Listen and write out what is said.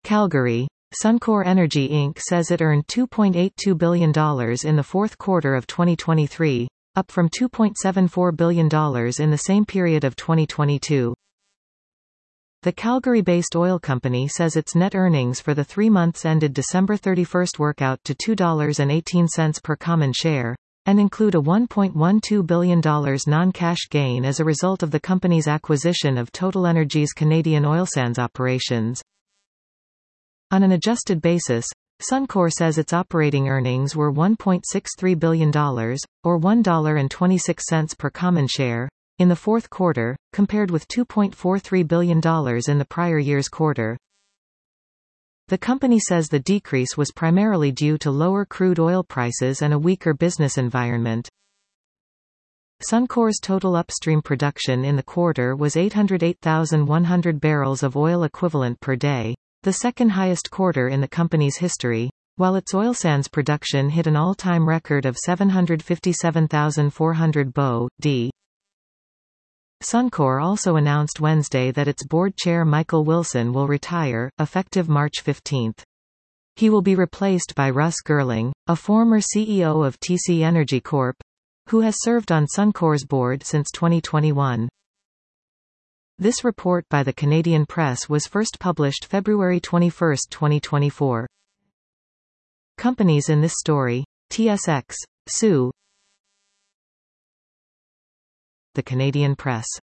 Calgary. Suncor Energy Inc. says it earned $2.82 billion in the fourth quarter of 2023, up from $2.74 billion in the same period of 2022. The Calgary-based oil company says its net earnings for the 3 months ended December 31 work out to $2.18 per common share, and include a $1.12 billion non-cash gain as a result of the company's acquisition of Total Energy's Canadian oil sands operations. On an adjusted basis, Suncor says its operating earnings were $1.63 billion, or $1.26 per common share, in the fourth quarter, compared with $2.43 billion in the prior year's quarter. The company says the decrease was primarily due to lower crude oil prices and a weaker business environment. Suncor's total upstream production in the quarter was 808,100 barrels of oil equivalent per day, the second highest quarter in the company's history, while its oil sands production hit an all-time record of 757,400 BOE/d. Suncor also announced Wednesday that its board chair Michael Wilson will retire, effective March 15. He will be replaced by Russ Girling, a former CEO of TC Energy Corp., who has served on Suncor's board since 2021. This report by the Canadian Press was first published February 21, 2024. Companies in this story: TSX, Sue. The Canadian Press.